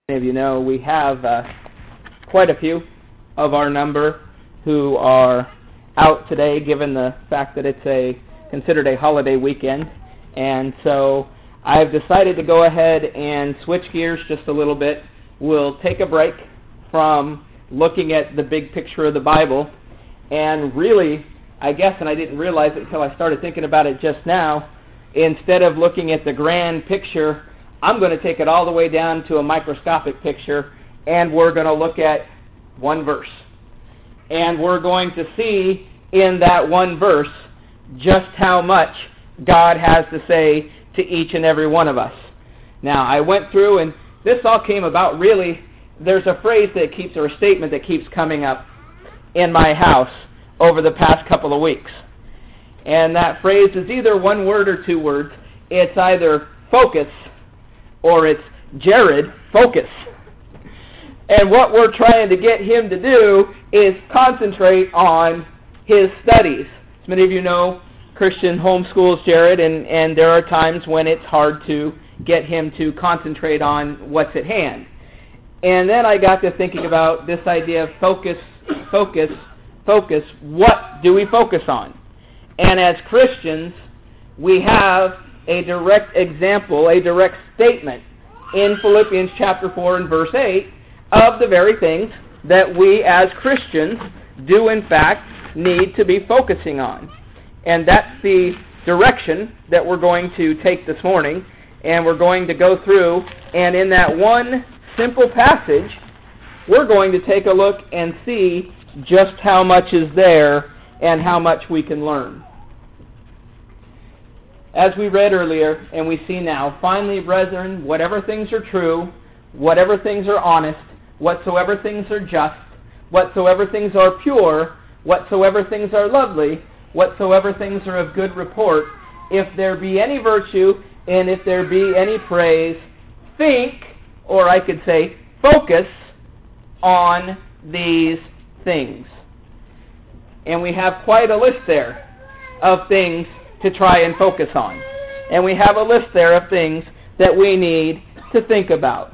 Many of you know, we have quite a few of our number who are out today, given the fact that it's considered a holiday weekend. And so I've decided to go ahead and switch gears just a little bit. We'll take a break from looking at the big picture of the Bible, and really, I guess, and I didn't realize it until I started thinking about it just now, instead of looking at the grand picture, I'm going to take it all the way down to a microscopic picture, and we're going to look at one verse. And we're going to see in that one verse just how much God has to say to each and every one of us. Now, I went through, and this all came about really, there's a phrase that keeps, or a statement that keeps coming up in my house over the past couple of weeks. And that phrase is either one word or two words. It's either focus or it's Jared, focus. And what we're trying to get him to do is concentrate on his studies. As many of you know, Christian homeschools Jared, and there are times when it's hard to get him to concentrate on what's at hand. And then I got to thinking about this idea of focus. What do we focus on? And as Christians, we have a direct example, a direct statement in Philippians chapter 4 and verse 8 of the very things that we as Christians do in fact need to be focusing on. And that's the direction that we're going to take this morning, and we're going to go through, and in that one simple passage, we're going to take a look and see just how much is there and how much we can learn. As we read earlier, and we see now, finally, brethren, whatever things are true, whatever things are honest, whatsoever things are just, whatsoever things are pure, whatsoever things are lovely, whatsoever things are of good report, if there be any virtue, and if there be any praise, think, or I could say, focus on these things. And we have quite a list there of things to try and focus on. And we have a list there of things that we need to think about.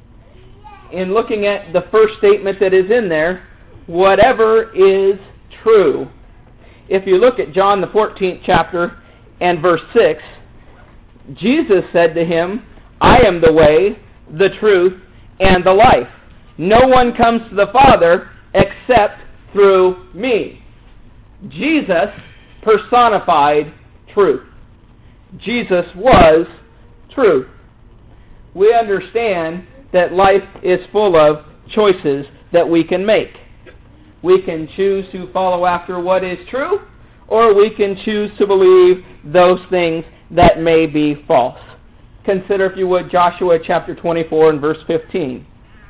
In looking at the first statement that is in there, whatever is true. If you look at John the 14th chapter and verse 6, Jesus said to him, I am the way, the truth, and the life. No one comes to the Father except through me. Jesus personified truth. Jesus was truth. We understand that life is full of choices that we can make. We can choose to follow after what is true, or we can choose to believe those things that may be false. Consider, if you would, Joshua chapter 24 and verse 15.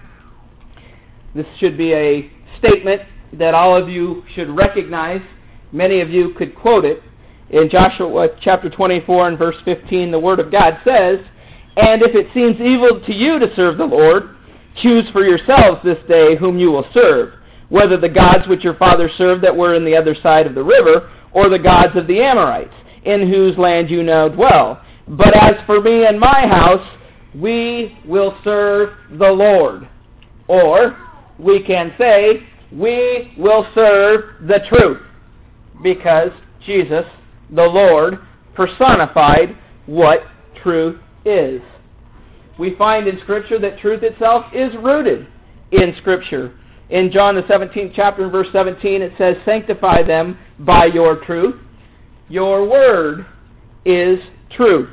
This should be a statement that all of you should recognize. Many of you could quote it. In Joshua chapter 24 and verse 15, the Word of God says, And if it seems evil to you to serve the Lord, choose for yourselves this day whom you will serve, whether the gods which your fathers served that were in the other side of the river, or the gods of the Amorites, in whose land you now dwell. But as for me and my house, we will serve the Lord. Or we can say, we will serve the truth, because Jesus, the Lord, personified what truth is. We find in Scripture that truth itself is rooted in Scripture. In John the 17th chapter and verse 17, it says, Sanctify them by your truth. Your word is truth.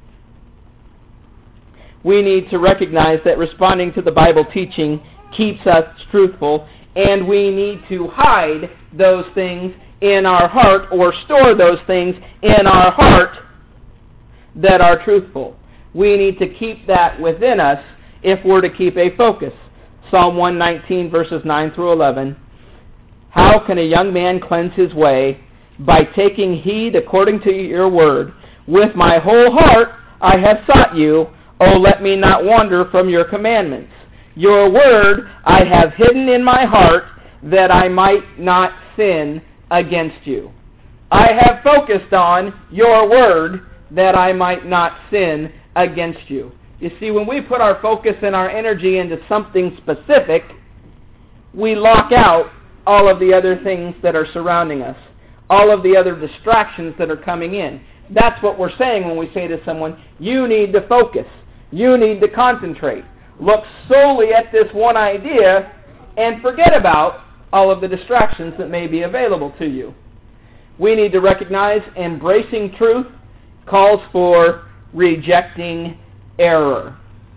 We need to recognize that responding to the Bible teaching keeps us truthful, and we need to hide those things in our heart, or store those things in our heart that are truthful. We need to keep that within us if we're to keep a focus. Psalm 119 verses 9 through 11. How can a young man cleanse his way? By taking heed according to your word. With my whole heart I have sought you. O let me not wander from your commandments. Your word I have hidden in my heart, that I might not sin against you. I have focused on your word, that I might not sin against you. You see, when we put our focus and our energy into something specific, we lock out all of the other things that are surrounding us, all of the other distractions that are coming in. That's what we're saying when we say to someone, you need to focus, you need to concentrate. Look solely at this one idea and forget about all of the distractions that may be available to you. We need to recognize embracing truth calls for rejecting error.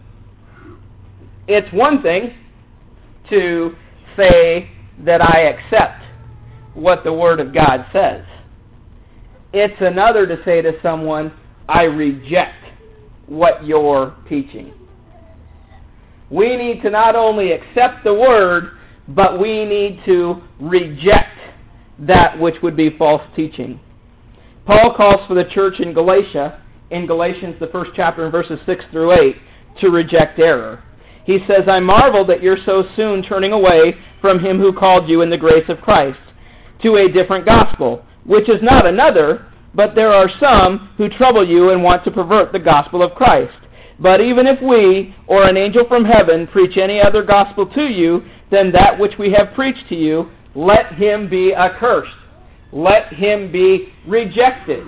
It's one thing to say that I accept what the Word of God says. It's another to say to someone, I reject what you're teaching. We need to not only accept the Word, but we need to reject that which would be false teaching. Paul calls for the church in Galatia, in Galatians, the first chapter, in verses 6 through 8, to reject error. He says, I marvel that you're so soon turning away from him who called you in the grace of Christ to a different gospel, which is not another, but there are some who trouble you and want to pervert the gospel of Christ. But even if we, or an angel from heaven, preach any other gospel to you than that which we have preached to you, let him be accursed. Let him be rejected.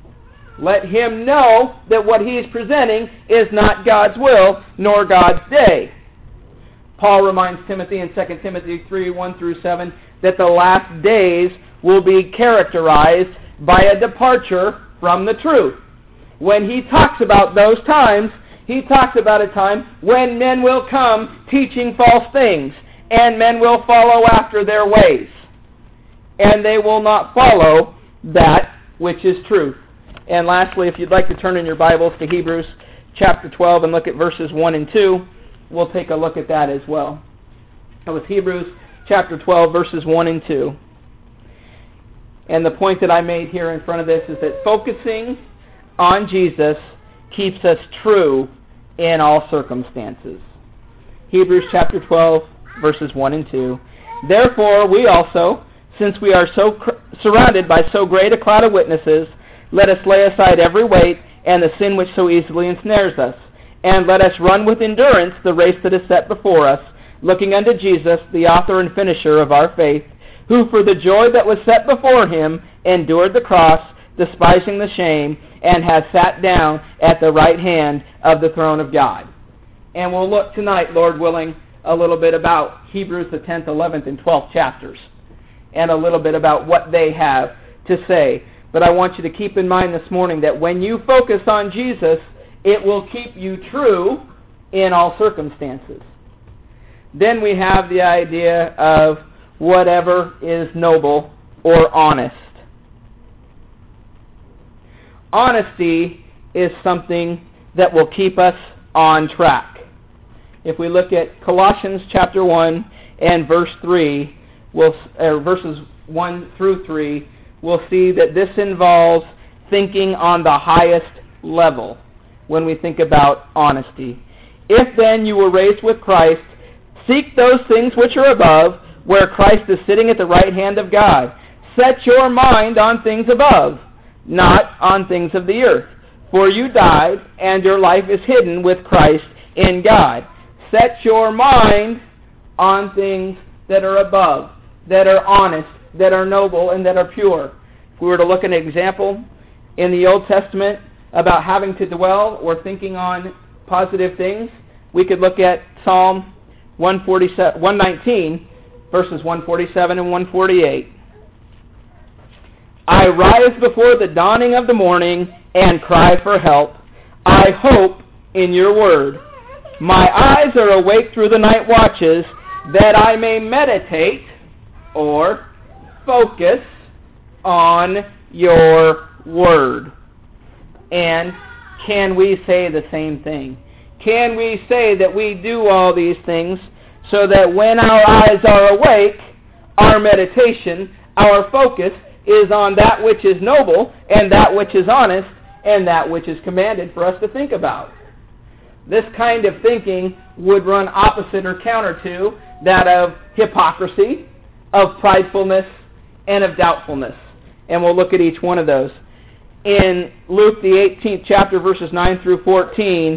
Let him know that what he is presenting is not God's will, nor God's day. Paul reminds Timothy in 2 Timothy 3, 1 through 7, that the last days will be characterized by a departure from the truth. When he talks about those times, he talks about a time when men will come teaching false things, and men will follow after their ways, and they will not follow that which is truth. And lastly, if you'd like to turn in your Bibles to Hebrews chapter 12 and look at verses 1 and 2, we'll take a look at that as well. That was Hebrews chapter 12, verses 1 and 2. And the point that I made here in front of this is that focusing on Jesus keeps us true in all circumstances. Hebrews chapter 12, verses 1 and 2. Therefore, we also, since we are surrounded by so great a cloud of witnesses, let us lay aside every weight and the sin which so easily ensnares us, and let us run with endurance the race that is set before us, looking unto Jesus, the author and finisher of our faith, who for the joy that was set before him endured the cross, despising the shame, and has sat down at the right hand of the throne of God. And we'll look tonight, Lord willing, a little bit about Hebrews, the 10th, 11th, and 12th chapters, and a little bit about what they have to say. But I want you to keep in mind this morning that when you focus on Jesus, it will keep you true in all circumstances. Then we have the idea of whatever is noble or honest. Honesty is something that will keep us on track. If we look at Colossians chapter 1 and verse 3, verses 1 through 3, we'll see that this involves thinking on the highest level when we think about honesty. If then you were raised with Christ, seek those things which are above, where Christ is sitting at the right hand of God. Set your mind on things above, not on things of the earth. For you died, and your life is hidden with Christ in God. Set your mind on things that are above, that are honest, that are noble, and that are pure. If we were to look at an example in the Old Testament about having to dwell or thinking on positive things, we could look at Psalm 119, verses 147 and 148. I rise before the dawning of the morning and cry for help. I hope in your word. My eyes are awake through the night watches, that I may meditate or focus on your word. And can we say the same thing? Can we say that we do all these things so that when our eyes are awake, our meditation, our focus is on that which is noble and that which is honest and that which is commanded for us to think about? This kind of thinking would run opposite or counter to that of hypocrisy, of pridefulness, and of doubtfulness. And we'll look at each one of those. In Luke, the 18th chapter, verses 9 through 14,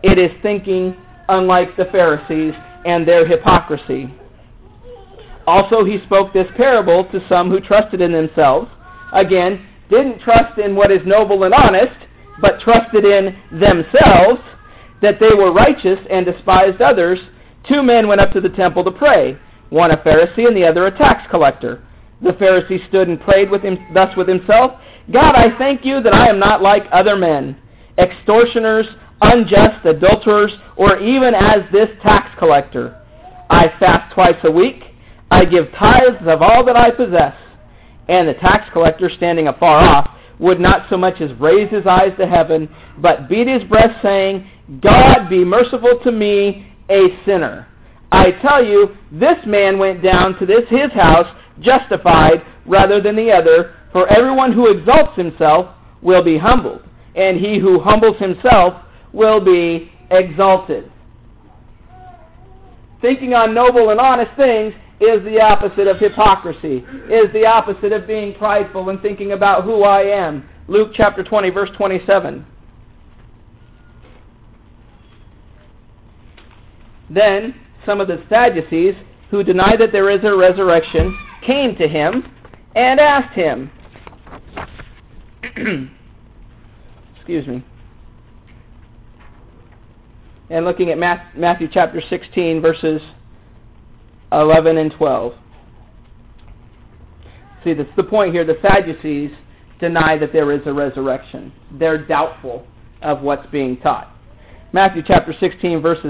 It is thinking unlike the Pharisees and their hypocrisy. Also, he spoke this parable to some who trusted in themselves. Again, didn't trust in what is noble and honest, but trusted in themselves, that they were righteous and despised others. 2 men went up to the temple to pray, one a Pharisee and the other a tax collector. The Pharisee stood and prayed thus with himself, God, I thank you that I am not like other men, extortioners, unjust, adulterers, or even as this tax collector. I fast twice a week. I give tithes of all that I possess. And the tax collector, standing afar off, would not so much as raise his eyes to heaven, but beat his breast, saying, God, be merciful to me, a sinner. I tell you, this man went down to his house justified rather than the other, for everyone who exalts himself will be humbled, and he who humbles himself will be exalted. Thinking on noble and honest things is the opposite of hypocrisy, is the opposite of being prideful and thinking about who I am. Luke chapter 20, verse 27. Then some of the Sadducees, who deny that there is a resurrection, came to him and asked him, excuse me, and looking at Matthew chapter 16, verses 11 and 12. See, that's the point here. The Sadducees deny that there is a resurrection. They're doubtful of what's being taught. Matthew chapter 16, verses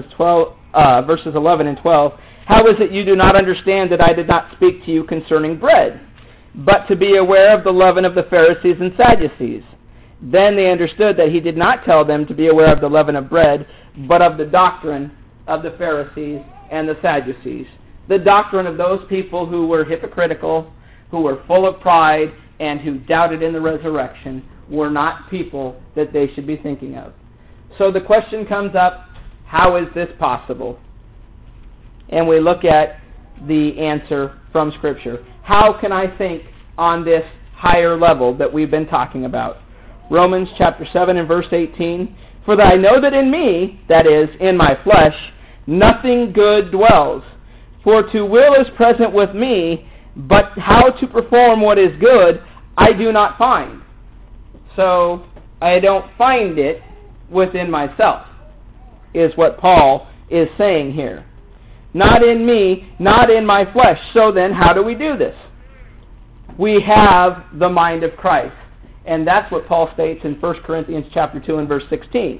11 and 12. How is it you do not understand that I did not speak to you concerning bread, but to be aware of the leaven of the Pharisees and Sadducees? Then they understood that he did not tell them to be aware of the leaven of bread, but of the doctrine of the Pharisees and the Sadducees. The doctrine of those people who were hypocritical, who were full of pride, and who doubted in the resurrection were not people that they should be thinking of. So the question comes up, how is this possible? And we look at the answer from Scripture. How can I think on this higher level that we've been talking about? Romans chapter 7 and verse 18, for that I know that in me, that is, in my flesh, nothing good dwells. For to will is present with me, but how to perform what is good I do not find. So I don't find it within myself, is what Paul is saying here. Not in me, not in my flesh. So then, how do we do this? We have the mind of Christ. And that's what Paul states in 1 Corinthians chapter 2 and verse 16.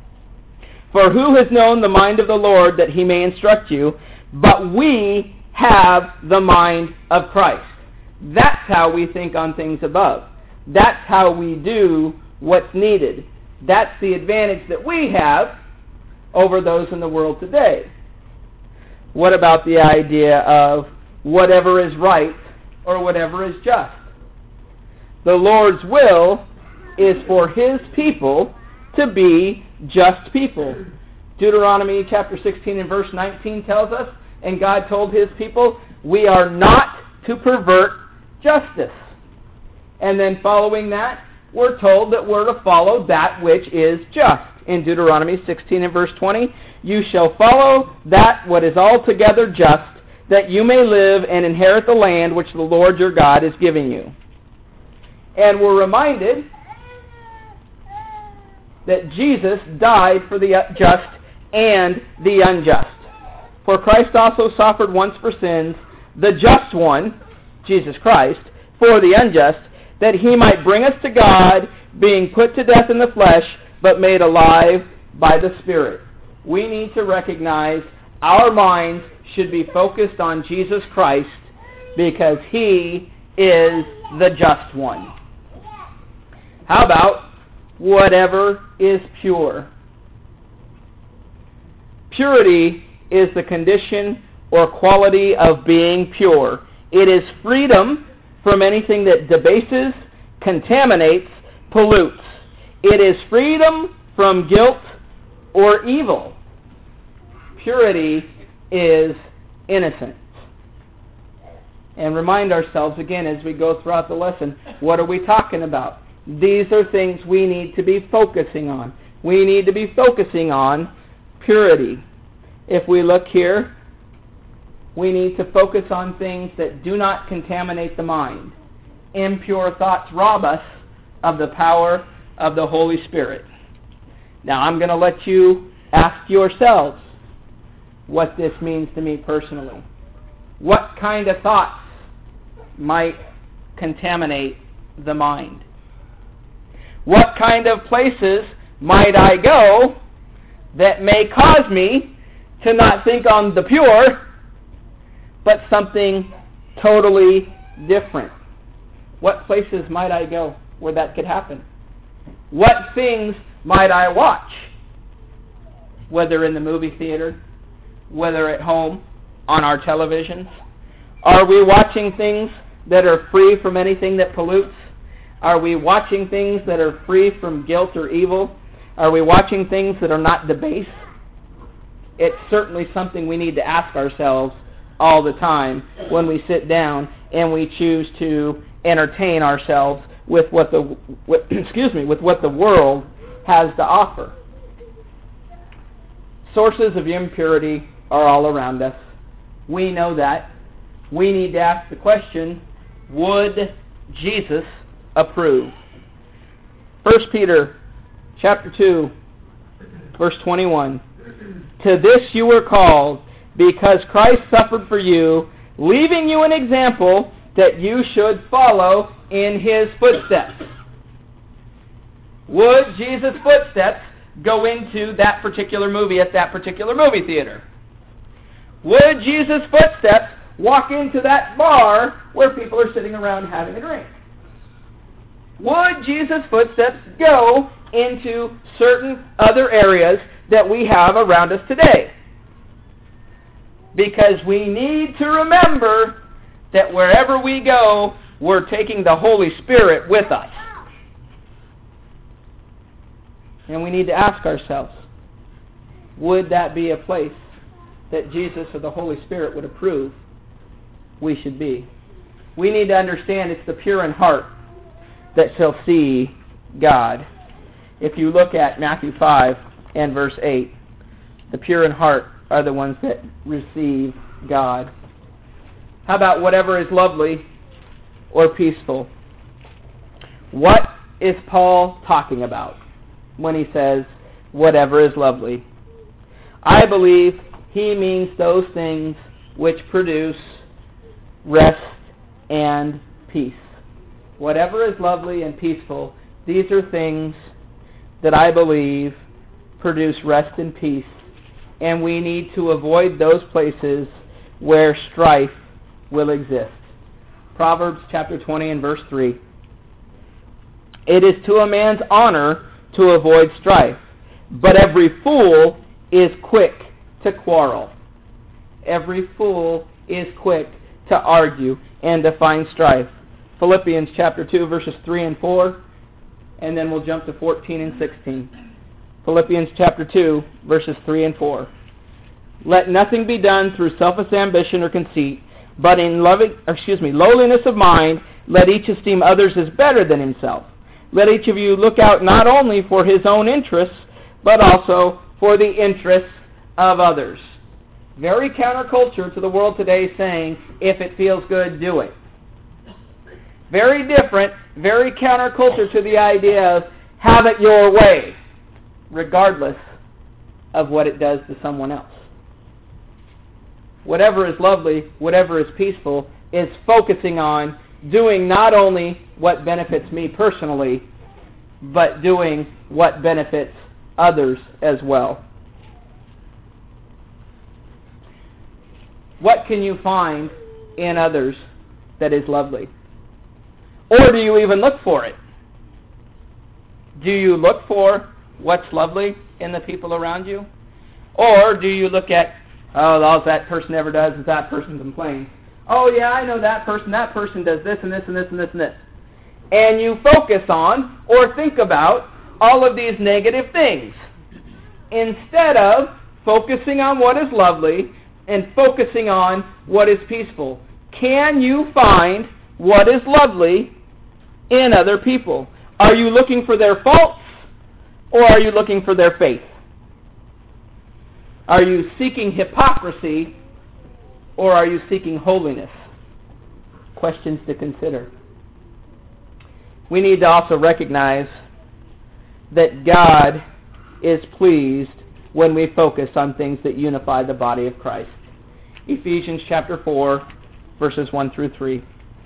For who has known the mind of the Lord that he may instruct you? But we have the mind of Christ. That's how we think on things above. That's how we do what's needed. That's the advantage that we have over those in the world today. What about the idea of whatever is right or whatever is just? The Lord's will is for his people to be just people. Deuteronomy chapter 16 and verse 19 tells us, and God told his people, we are not to pervert justice. And then following that, we're told that we're to follow that which is just. In Deuteronomy 16 and verse 20, you shall follow that what is altogether just, that you may live and inherit the land which the Lord your God is giving you. And we're reminded that Jesus died for the just and the unjust. For Christ also suffered once for sins, the just one, Jesus Christ, for the unjust, that he might bring us to God, being put to death in the flesh, but made alive by the Spirit. We need to recognize our minds should be focused on Jesus Christ because he is the just one. How about whatever is pure? Purity is the condition or quality of being pure. It is freedom from anything that debases, contaminates, pollutes. It is freedom from guilt or evil. Purity is innocence. And remind ourselves again as we go throughout the lesson, what are we talking about? These are things we need to be focusing on. We need to be focusing on impurity. If we look here, we need to focus on things that do not contaminate the mind. Impure thoughts rob us of the power of the Holy Spirit. Now, I'm going to let you ask yourselves what this means to me personally. What kind of thoughts might contaminate the mind? What kind of places might I go that may cause me to not think on the pure, but something totally different? What places might I go where that could happen? What things might I watch? Whether in the movie theater, whether at home, on our televisions. Are we watching things that are free from anything that pollutes? Are we watching things that are free from guilt or evil? Are we watching things that are not debased? It's certainly something we need to ask ourselves all the time when we sit down and we choose to entertain ourselves with what the world has to offer. Sources of impurity are all around us. We know that. We need to ask the question, would Jesus approve? 1 Peter chapter 2, verse 21. To this you were called, because Christ suffered for you, leaving you an example that you should follow in his footsteps. Would Jesus' footsteps go into that particular movie at that particular movie theater? Would Jesus' footsteps walk into that bar where people are sitting around having a drink? Would Jesus' footsteps go into certain other areas that we have around us today? Because we need to remember that wherever we go, we're taking the Holy Spirit with us. And we need to ask ourselves, would that be a place that Jesus or the Holy Spirit would approve we should be? We need to understand it's the pure in heart that shall see God. If you look at Matthew 5 and verse 8, the pure in heart are the ones that receive God. How about whatever is lovely or peaceful? What is Paul talking about when he says whatever is lovely? I believe he means those things which produce rest and peace. Whatever is lovely and peaceful, these are things that I believe produce rest and peace. And we need to avoid those places where strife will exist. Proverbs chapter 20 and verse 3. It is to a man's honor to avoid strife, but every fool is quick to quarrel. Every fool is quick to argue and to find strife. Philippians chapter 2 verses 3 and 4, and then we'll jump to 14 and 16. Philippians chapter 2 verses 3 and 4. Let nothing be done through selfish ambition or conceit, but in lowliness of mind, let each esteem others as better than himself. Let each of you look out not only for his own interests, but also for the interests of others. Very counterculture to the world today saying, if it feels good, do it. Very different, very counterculture to the idea of have it your way, regardless of what it does to someone else. Whatever is lovely, whatever is peaceful, is focusing on doing not only what benefits me personally, but doing what benefits others as well. What can you find in others that is lovely? Or do you even look for it? Do you look for what's lovely in the people around you? Or do you look at, oh, all that person ever does is that person complains. Oh, yeah, I know that person does this and this and this and this and this. And you focus on or think about all of these negative things instead of focusing on what is lovely and focusing on what is peaceful. Can you find what is lovely in other people? Are you looking for their faults or are you looking for their faith? Are you seeking hypocrisy, or are you seeking holiness? Questions to consider. We need to also recognize that God is pleased when we focus on things that unify the body of Christ. Ephesians chapter 4, verses 1 through 3.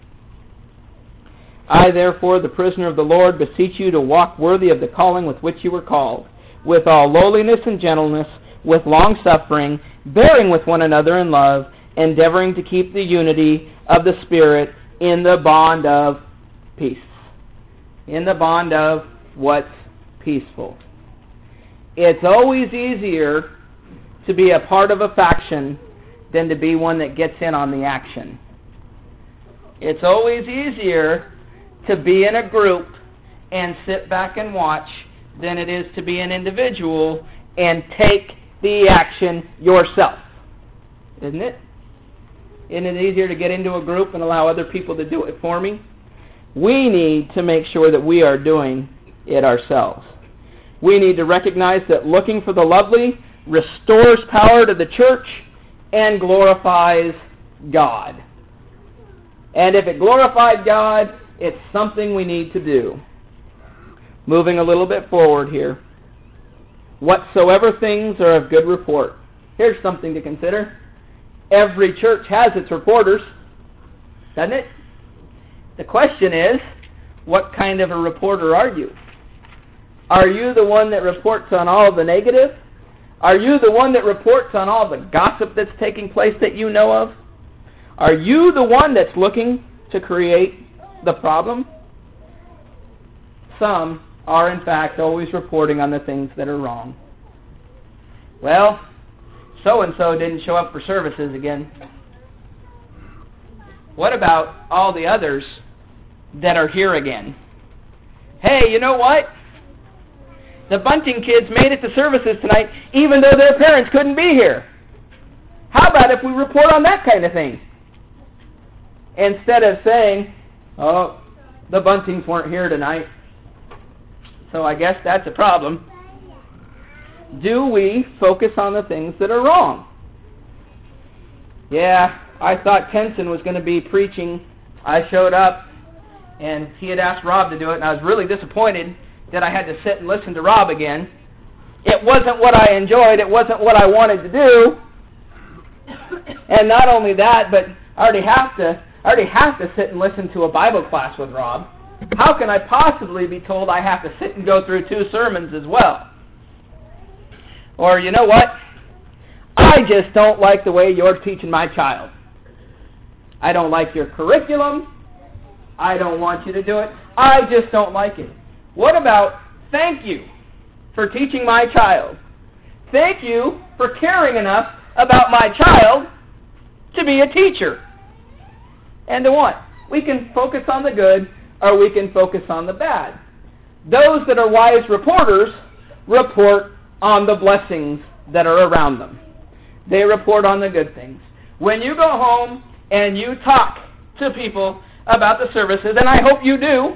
I, therefore, the prisoner of the Lord, beseech you to walk worthy of the calling with which you were called, with all lowliness and gentleness, with long-suffering, bearing with one another in love, endeavoring to keep the unity of the Spirit in the bond of peace. In the bond of what's peaceful. It's always easier to be a part of a faction than to be one that gets in on the action. It's always easier to be in a group and sit back and watch than it is to be an individual and take the action yourself. Isn't it? Isn't it easier to get into a group and allow other people to do it for me? We need to make sure that we are doing it ourselves. We need to recognize that looking for the lovely restores power to the church and glorifies God. And if it glorified God, it's something we need to do. Moving a little bit forward here. Whatsoever things are of good report. Here's something to consider. Every church has its reporters, doesn't it? The question is, what kind of a reporter are you? Are you the one that reports on all the negative? Are you the one that reports on all the gossip that's taking place that you know of? Are you the one that's looking to create the problem? Some are, in fact, always reporting on the things that are wrong. Well, so-and-so didn't show up for services again. What about all the others that are here again? Hey, you know what? The Bunting kids made it to services tonight even though their parents couldn't be here. How about if we report on that kind of thing? Instead of saying, oh, the Buntings weren't here tonight, so I guess that's a problem. Do we focus on the things that are wrong? Yeah, I thought Tenson was going to be preaching. I showed up, and he had asked Rob to do it, and I was really disappointed that I had to sit and listen to Rob again. It wasn't what I enjoyed. It wasn't what I wanted to do. And not only that, but I already have to sit and listen to a Bible class with Rob. How can I possibly be told I have to sit and go through 2 sermons as well? Or, you know what? I just don't like the way you're teaching my child. I don't like your curriculum. I don't want you to do it. I just don't like it. What about thank you for teaching my child? Thank you for caring enough about my child to be a teacher. And to what? We can focus on the good or we can focus on the bad. Those that are wise reporters report on the blessings that are around them. They report on the good things. When you go home and you talk to people about the services, and I hope you do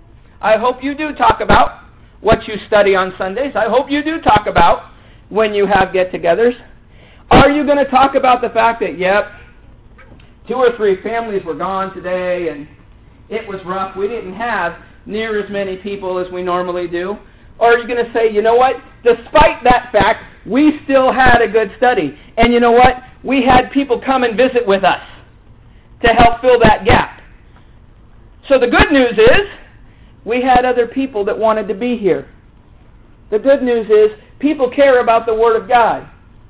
talk about what you study on Sundays. I hope you do talk about when you have get-togethers. Are you going to talk about the fact that, yep, 2 or 3 families were gone today and it was rough. We didn't have near as many people as we normally do. Or are you going to say, you know what, despite that fact, we still had a good study. And you know what, we had people come and visit with us to help fill that gap. So the good news is, we had other people that wanted to be here. The good news is, people care about the Word of God.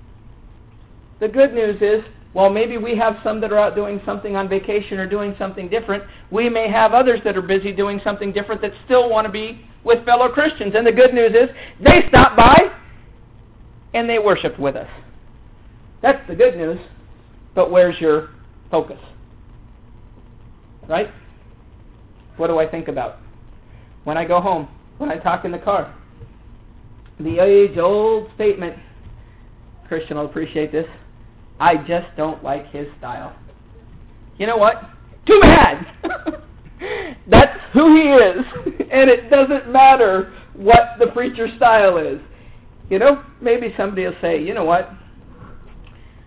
The good news is, well, maybe we have some that are out doing something on vacation or doing something different. We may have others that are busy doing something different that still want to be with fellow Christians. And the good news is, they stopped by and they worshiped with us. That's the good news. But where's your focus? Right? What do I think about? When I go home, when I talk in the car. The age-old statement, Christian will appreciate this, I just don't like his style. You know what? Too bad! That's who he is, and it doesn't matter what the preacher's style is. You know, maybe somebody will say, you know what?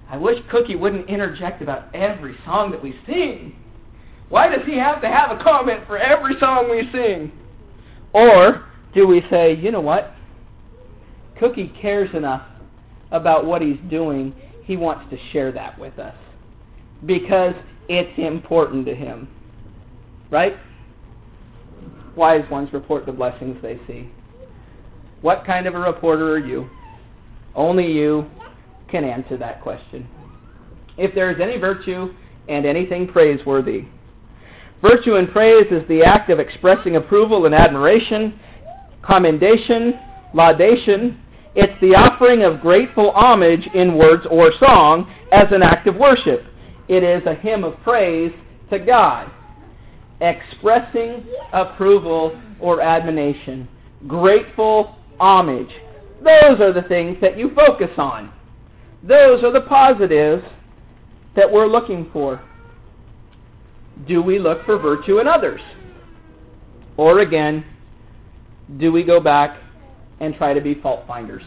I wish Cookie wouldn't interject about every song that we sing. Why does he have to have a comment for every song we sing? Or do we say, you know what? Cookie cares enough about what he's doing, he wants to share that with us because it's important to him. Right? Wise ones report the blessings they see. What kind of a reporter are you? Only you can answer that question. If there is any virtue and anything praiseworthy. Virtue and praise is the act of expressing approval and admiration, commendation, laudation. It's the offering of grateful homage in words or song as an act of worship. It is a hymn of praise to God. Expressing approval or admiration. Grateful homage. Those are the things that you focus on. Those are the positives that we're looking for. Do we look for virtue in others? Or again, do we go back and try to be fault finders?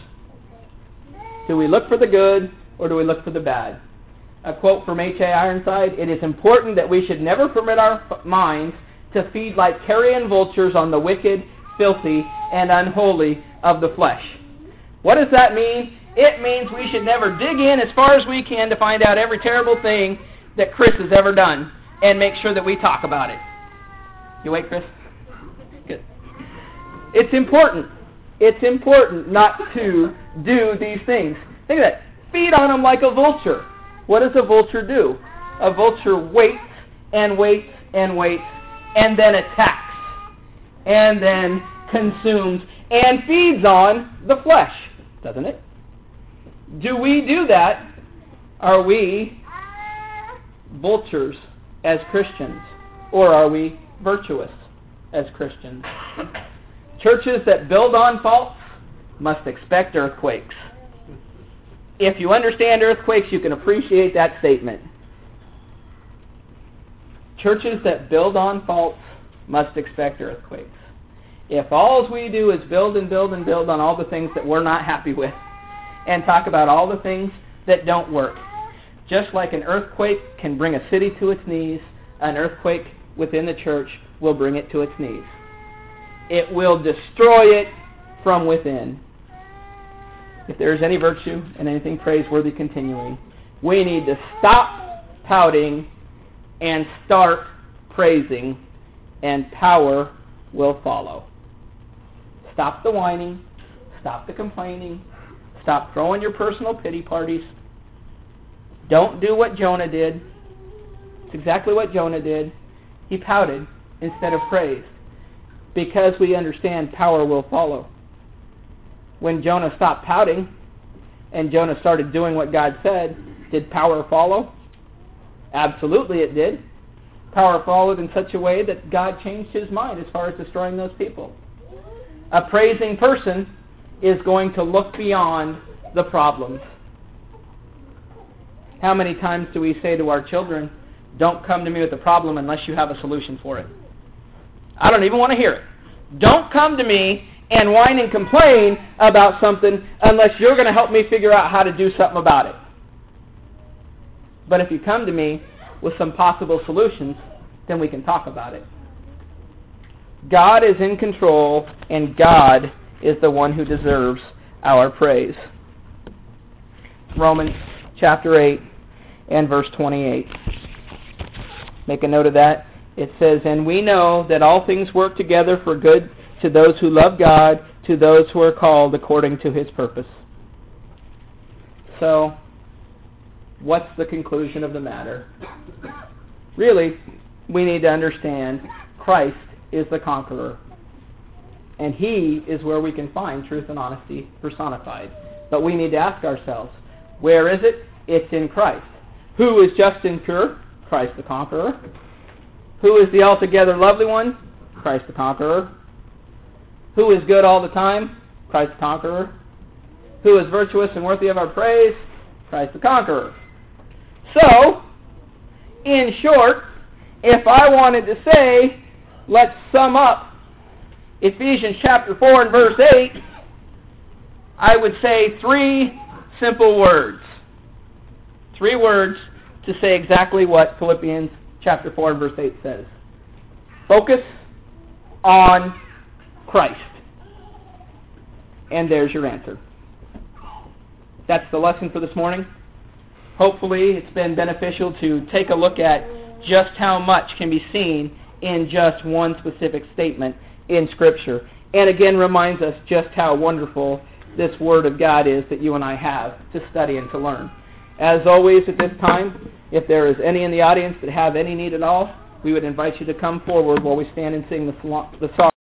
Do we look for the good or do we look for the bad? A quote from H.A. Ironside, "It is important that we should never permit our minds to feed like carrion vultures on the wicked, filthy, and unholy of the flesh." What does that mean? It means we should never dig in as far as we can to find out every terrible thing that Chris has ever done and make sure that we talk about it. You awake, Chris? Good. It's important. It's important not to do these things. Think of that. Feed on them like a vulture. What does a vulture do? A vulture waits and waits and waits and then attacks and then consumes and feeds on the flesh, doesn't it? Do we do that? Are we vultures as Christians, or are we virtuous as Christians? Churches that build on faults must expect earthquakes. If you understand earthquakes, you can appreciate that statement. Churches that build on faults must expect earthquakes. If all we do is build and build and build on all the things that we're not happy with and talk about all the things that don't work, just like an earthquake can bring a city to its knees, an earthquake within the church will bring it to its knees. It will destroy it from within. If there is any virtue and anything praiseworthy continuing, we need to stop pouting and start praising, and power will follow. Stop the whining. Stop the complaining. Stop throwing your personal pity parties. Don't do what Jonah did. It's exactly what Jonah did. He pouted instead of praised, because we understand power will follow. When Jonah stopped pouting and Jonah started doing what God said, did power follow? Absolutely it did. Power followed in such a way that God changed his mind as far as destroying those people. A praising person is going to look beyond the problems. How many times do we say to our children, don't come to me with a problem unless you have a solution for it? I don't even want to hear it. Don't come to me and whine and complain about something unless you're going to help me figure out how to do something about it. But if you come to me with some possible solutions, then we can talk about it. God is in control, and God is the one who deserves our praise. Romans chapter 8 and verse 28. Make a note of that. It says, "And we know that all things work together for good to those who love God, to those who are called according to his purpose." So, what's the conclusion of the matter? Really, we need to understand Christ is the conqueror. And he is where we can find truth and honesty personified. But we need to ask ourselves, where is it? It's in Christ. Who is just and pure? Christ the conqueror. Who is the altogether lovely one? Christ the conqueror. Who is good all the time? Christ the conqueror. Who is virtuous and worthy of our praise? Christ the conqueror. So, in short, if I wanted to say, let's sum up Ephesians chapter 4 and verse 8, I would say 3 simple words. 3 words to say exactly what Philippians chapter 4 and verse 8 says. Focus on Christ. And there's your answer. That's the lesson for this morning. Hopefully it's been beneficial to take a look at just how much can be seen in just one specific statement in Scripture. And again reminds us just how wonderful this Word of God is that you and I have to study and to learn. As always at this time, if there is any in the audience that have any need at all, we would invite you to come forward while we stand and sing the song.